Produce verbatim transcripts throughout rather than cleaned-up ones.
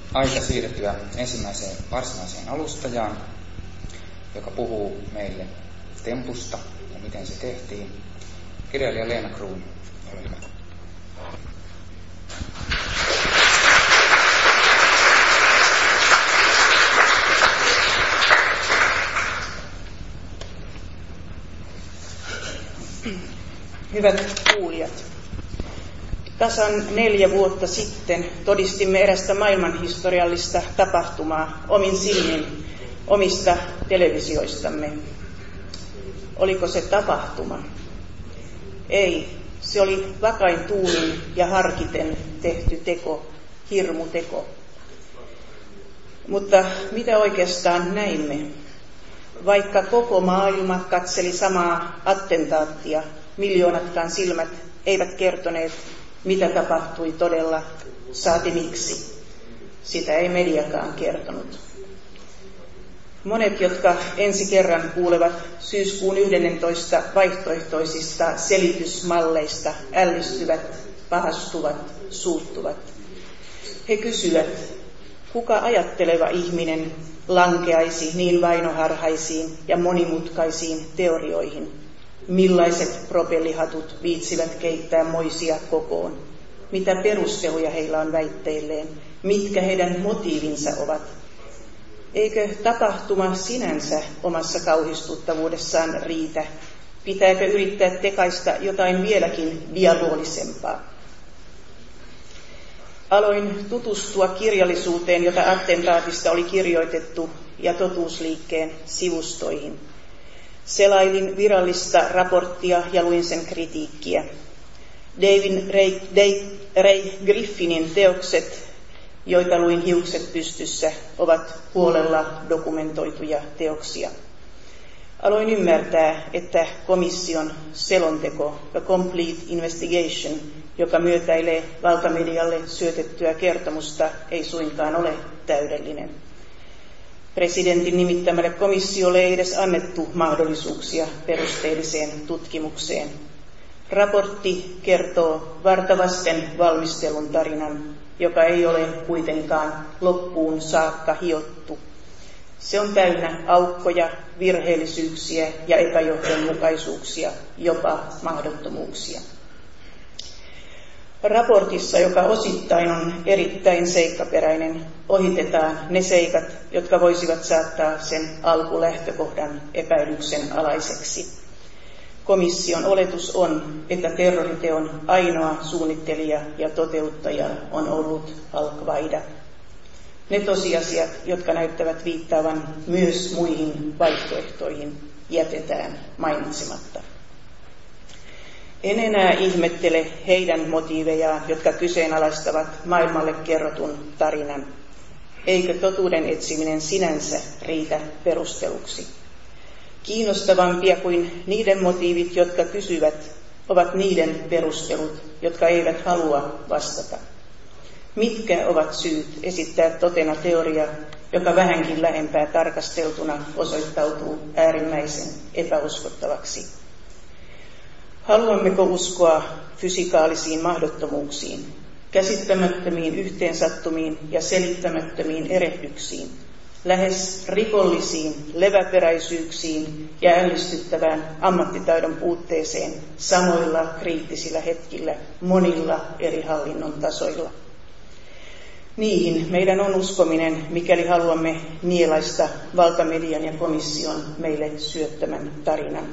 aika siirtyä ensimmäiseen varsinaiseen alustajaan, joka puhuu meille tempusta ja miten se tehtiin. Kirjailija Leena Kruun, ole hyvä. Hyvät kuulijat, tasan neljä vuotta sitten todistimme erästä maailmanhistoriallista tapahtumaa omin silmin omista televisioistamme. Oliko se tapahtuma? Ei, se oli vakain tuumin ja harkiten tehty teko, hirmuteko. Mutta mitä oikeastaan näimme? Vaikka koko maailma katseli samaa attentaattia, miljoonatkaan silmät eivät kertoneet, mitä tapahtui todella, saati miksi. Sitä ei mediakaan kertonut. Monet, jotka ensi kerran kuulevat syyskuun yhdennentoista vaihtoehtoisista selitysmalleista, ällistyvät, pahastuvat, suuttuvat. He kysyvät, kuka ajatteleva ihminen lankeaisi niin vainoharhaisiin ja monimutkaisiin teorioihin? Millaiset propellihatut viitsivät keittää moisia kokoon? Mitä perusteluja heillä on väitteilleen? Mitkä heidän motiivinsa ovat? Eikö tapahtuma sinänsä omassa kauhistuttavuudessaan riitä? Pitääkö yrittää tekaista jotain vieläkin diabolisempaa? Aloin tutustua kirjallisuuteen, jota attentaatista oli kirjoitettu, ja totuusliikkeen sivustoihin. Selailin virallista raporttia ja luin sen kritiikkiä. David Ray, Day, Ray Griffinin teokset, joita luin hiukset pystyssä, ovat huolella dokumentoituja teoksia. Aloin ymmärtää, että komission selonteko, The Complete Investigation, joka myötäilee valtamedialle syötettyä kertomusta, ei suinkaan ole täydellinen. Presidentin nimittämälle komissiolle ei edes annettu mahdollisuuksia perusteelliseen tutkimukseen. Raportti kertoo vartavasten valmistelun tarinan, joka ei ole kuitenkaan loppuun saakka hiottu. Se on täynnä aukkoja, virheellisyyksiä ja epäjohdonmukaisuuksia, jopa mahdottomuuksia. Raportissa, joka osittain on erittäin seikkaperäinen, ohitetaan ne seikat, jotka voisivat saattaa sen alkulähtökohdan epäilyksen alaiseksi. Komission oletus on, että terroriteon ainoa suunnittelija ja toteuttaja on ollut Al-Qaida. Ne tosiasiat, jotka näyttävät viittaavan myös muihin vaihtoehtoihin, jätetään mainitsematta. En enää ihmettele heidän motiivejaan, jotka kyseenalaistavat maailmalle kerrotun tarinan. Eikö totuuden etsiminen sinänsä riitä perusteluksi? Kiinnostavampia kuin niiden motiivit, jotka kysyvät, ovat niiden perustelut, jotka eivät halua vastata. Mitkä ovat syyt esittää totena teoria, joka vähänkin lähempää tarkasteltuna osoittautuu äärimmäisen epäuskottavaksi? Haluammeko uskoa fysikaalisiin mahdottomuuksiin, käsittämättömiin yhteensattumiin ja selittämättömiin erehdyksiin, lähes rikollisiin leväperäisyyksiin ja ällistyttävään ammattitaidon puutteeseen samoilla kriittisillä hetkillä monilla eri hallinnon tasoilla? Niihin meidän on uskominen, mikäli haluamme nielaista valtamedian ja komission meille syöttämän tarinan.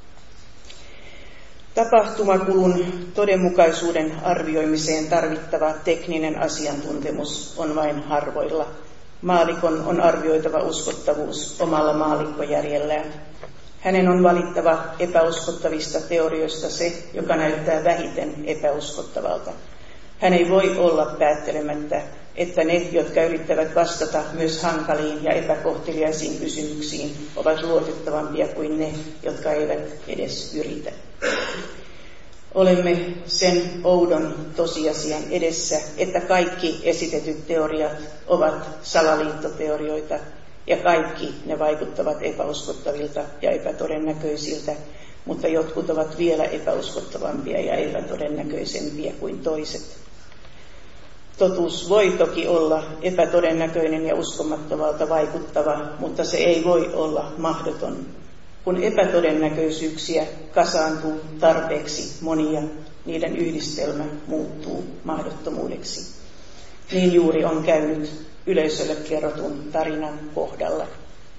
Tapahtumakulun todenmukaisuuden arvioimiseen tarvittava tekninen asiantuntemus on vain harvoilla. Maalikon on arvioitava uskottavuus omalla maalikkojärjellään. Hänen on valittava epäuskottavista teorioista se, joka näyttää vähiten epäuskottavalta. Hän ei voi olla päättelemättä, että ne, jotka yrittävät vastata myös hankaliin ja epäkohteliaisiin kysymyksiin, ovat luotettavampia kuin ne, jotka eivät edes yritä. Olemme sen oudon tosiasian edessä, että kaikki esitetyt teoriat ovat salaliittoteorioita ja kaikki ne vaikuttavat epäuskottavilta ja epätodennäköisiltä, mutta jotkut ovat vielä epäuskottavampia ja epätodennäköisempiä kuin toiset. Totuus voi toki olla epätodennäköinen ja uskomattomalta vaikuttava, mutta se ei voi olla mahdoton. Kun epätodennäköisyyksiä kasaantuu tarpeeksi monia, niiden yhdistelmä muuttuu mahdottomuudeksi. Niin juuri on käynyt yleisölle kerrotun tarinan kohdalla.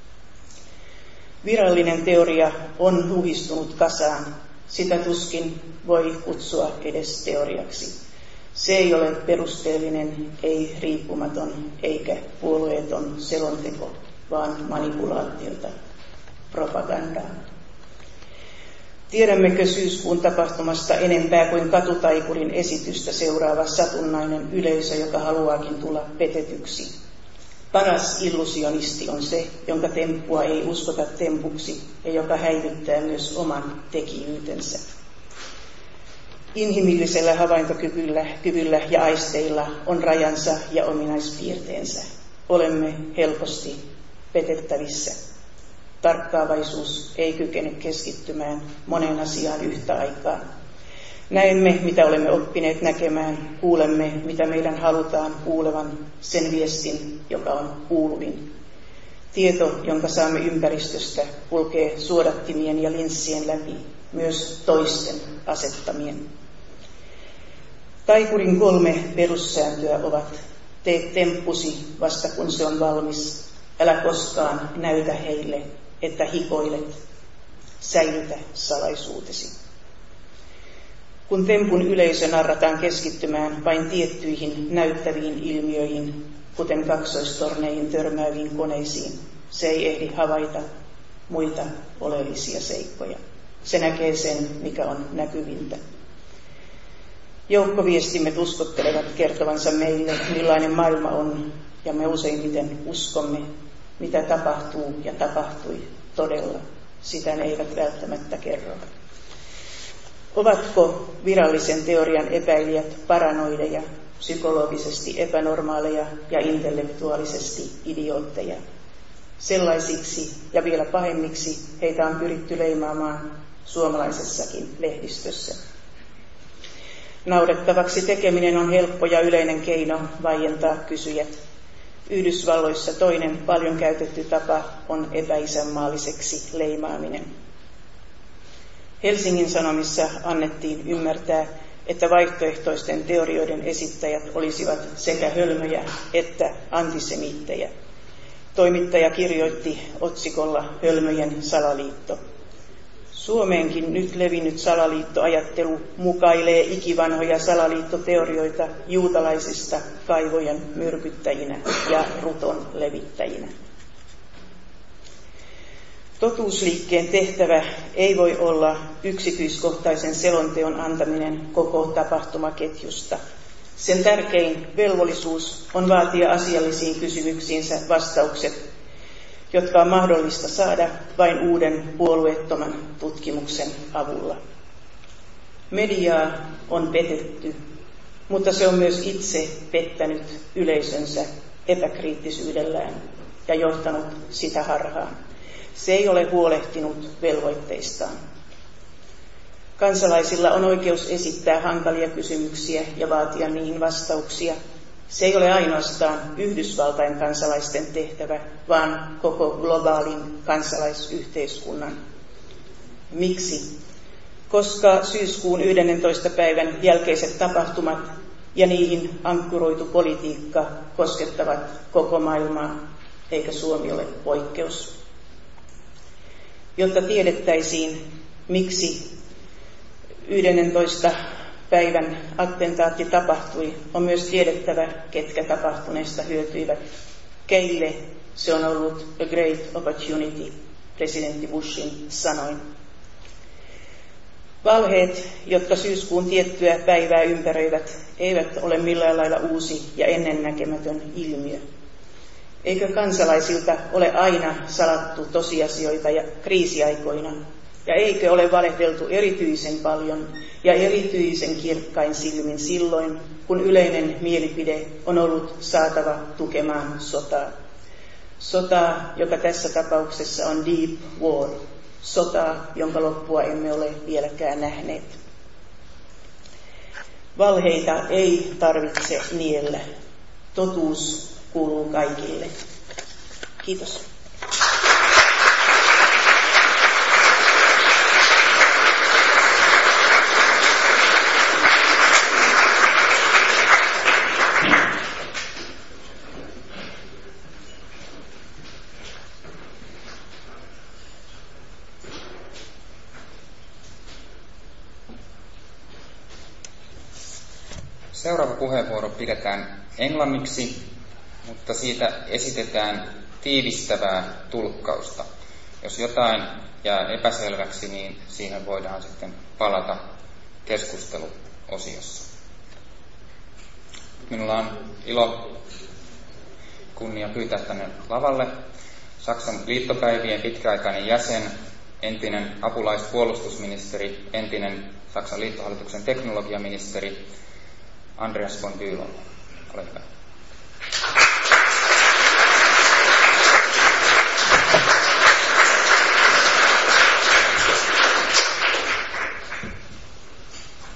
Virallinen teoria on luhistunut kasaan. Sitä tuskin voi kutsua edes teoriaksi. Se ei ole perusteellinen, ei riippumaton eikä puolueeton selonteko, vaan manipulaatiota, propagandaa. Tiedämmekö syyskuun tapahtumasta enempää kuin katutaikurin esitystä seuraava satunnainen yleisö, joka haluaakin tulla petetyksi? Paras illusionisti on se, jonka temppua ei uskota tempuksi ja joka häivyttää myös oman tekijyytensä. Inhimillisellä havaintokyvyllä kyvyllä ja aisteilla on rajansa ja ominaispiirteensä. Olemme helposti petettävissä. Tarkkaavaisuus ei kykene keskittymään moneen asiaan yhtä aikaa. Näemme, mitä olemme oppineet näkemään, kuulemme, mitä meidän halutaan kuulevan, sen viestin, joka on kuuluvin. Tieto, jonka saamme ympäristöstä, kulkee suodattimien ja linssien läpi, myös toisten asettamien. Taikurin kolme perussääntöä ovat: tee temppusi vasta kun se on valmis, älä koskaan näytä heille, että hikoilet, säilytä salaisuutesi. Kun tempun yleisö narrataan keskittymään vain tiettyihin näyttäviin ilmiöihin, kuten kaksoistorneihin törmääviin koneisiin, se ei ehdi havaita muita oleellisia seikkoja. Se näkee sen, mikä on näkyvintä. Joukkoviestimme uskottelevat kertovansa meille, millainen maailma on, ja me useimmiten uskomme, mitä tapahtuu ja tapahtui todella. Sitä ne eivät välttämättä kerro. Ovatko virallisen teorian epäilijät paranoideja, psykologisesti epänormaaleja ja intellektuaalisesti idiootteja? Sellaisiksi ja vielä pahemmiksi heitä on pyritty leimaamaan suomalaisessakin lehdistössä. Naurettavaksi tekeminen on helppo ja yleinen keino vaientaa kysyjät. Yhdysvalloissa toinen paljon käytetty tapa on epäisänmaalliseksi leimaaminen. Helsingin Sanomissa annettiin ymmärtää, että vaihtoehtoisten teorioiden esittäjät olisivat sekä hölmöjä että antisemiittejä. Toimittaja kirjoitti otsikolla "Hölmöjen salaliitto". Suomeenkin nyt levinnyt salaliittoajattelu mukailee ikivanhoja salaliittoteorioita juutalaisista kaivojen myrkyttäjinä ja ruton levittäjinä. Totuusliikkeen tehtävä ei voi olla yksityiskohtaisen selonteon antaminen koko tapahtumaketjusta. Sen tärkein velvollisuus on vaatia asiallisiin kysymyksiinsä vastaukset, jotka on mahdollista saada vain uuden puolueettoman tutkimuksen avulla. Mediaa on petetty, mutta se on myös itse pettänyt yleisönsä epäkriittisyydellään ja johtanut sitä harhaan. Se ei ole huolehtinut velvoitteistaan. Kansalaisilla on oikeus esittää hankalia kysymyksiä ja vaatia niihin vastauksia. Se ei ole ainoastaan Yhdysvaltain kansalaisten tehtävä, vaan koko globaalin kansalaisyhteiskunnan. Miksi? Koska syyskuun yhdennentoista päivän jälkeiset tapahtumat ja niihin ankkuroitu politiikka koskettavat koko maailmaa, eikä Suomi ole poikkeus. Jotta tiedettäisiin, miksi yhdennentoista päivän attentaatti tapahtui, on myös tiedettävä, ketkä tapahtuneesta hyötyivät. Keille se on ollut a great opportunity, presidentti Bushin sanoin. Valheet, jotka syyskuun tiettyä päivää ympäröivät, eivät ole millään lailla uusi ja ennennäkemätön ilmiö. Eikö kansalaisilta ole aina salattu tosiasioita ja kriisiaikoina? Ja eikö ole valehdeltu erityisen paljon ja erityisen kirkkain silmin silloin, kun yleinen mielipide on ollut saatava tukemaan sotaa? Sotaa, joka tässä tapauksessa on deep war. Sotaa, jonka loppua emme ole vieläkään nähneet. Valheita ei tarvitse niellä. Totuus kuuluu kaikille. Kiitos. Seuraava puheenvuoro pidetään englanniksi, mutta siitä esitetään tiivistävää tulkkausta. Jos jotain jää epäselväksi, niin siihen voidaan sitten palata keskusteluosiossa. Minulla on ilo kunnia pyytää tänne lavalle Saksan liittopäivien pitkäaikainen jäsen, entinen apulaispuolustusministeri, entinen Saksan liittohallituksen teknologiaministeri Andreas von Bülow. Ole hyvä.